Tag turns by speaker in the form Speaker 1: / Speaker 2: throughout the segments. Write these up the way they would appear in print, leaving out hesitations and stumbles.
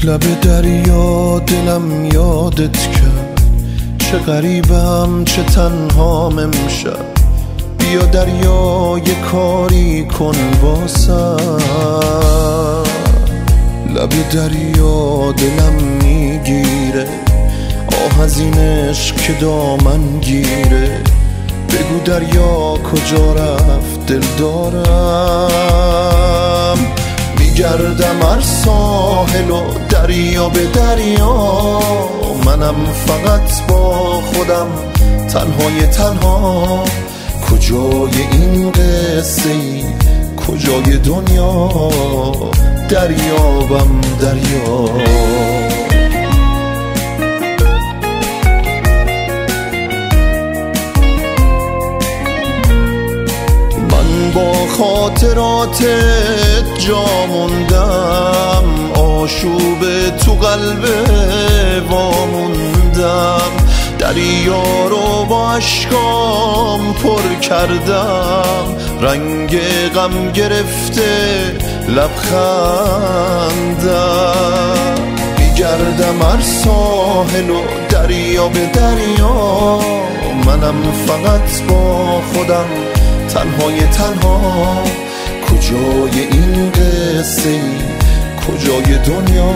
Speaker 1: لب دریا دلم یادت کرد، چه غریبم چه تنهام امشب. بیا دریا یه کاری کن واسم. لب دریا دلم میگیره، آه از این عشق که دامن گیره. بگو دریا کجا رفت دل دارم. میگردم هر ساحل و دریا به دریا، منم فقط با خودم تنهای تنها. کجای این قصه ای کجای دنیا، دریابم دریا. با خاطراتت جا موندم، آشوب تو قلب واموندم. دریا رو با اشکام پر کردم، رنگ غم گرفته لبخندم. میگردم هر ساحل و دریا به دریا، منم فقط با خودم تنهای تنها. کجای این قصه ای کجای دنیا،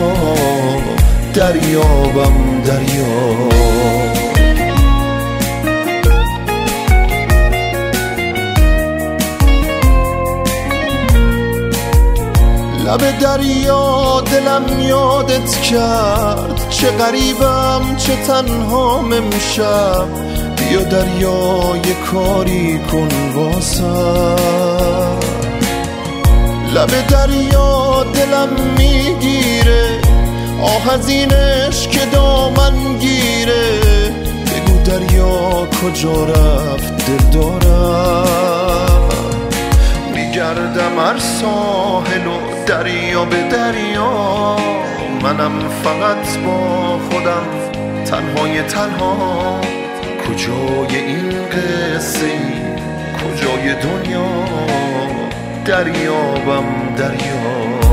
Speaker 1: دریابم دریا. لب دریا دلم یادت کرد، چه غریبم چه تنهام امشب. بیا دریا یه کاری کن واسم. لب دریا دلم میگیره، آه از این عشق که دامن گیره. بگو دریا کجا رفت دل دارم. میگردم هر ساحل و دریا به دریا، منم فقط با خودم تنهای تنها. کجای این قصه ای کجای دنیا، دریابم دریا.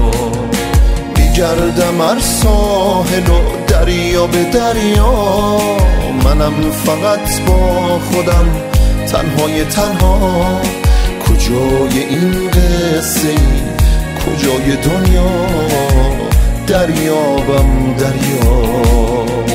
Speaker 1: میگردم هر ساحل و دریا به دریا، منم فقط با خودم تنهای تنها. کجای این قصه ای کجای دنیا، دریابم دریا.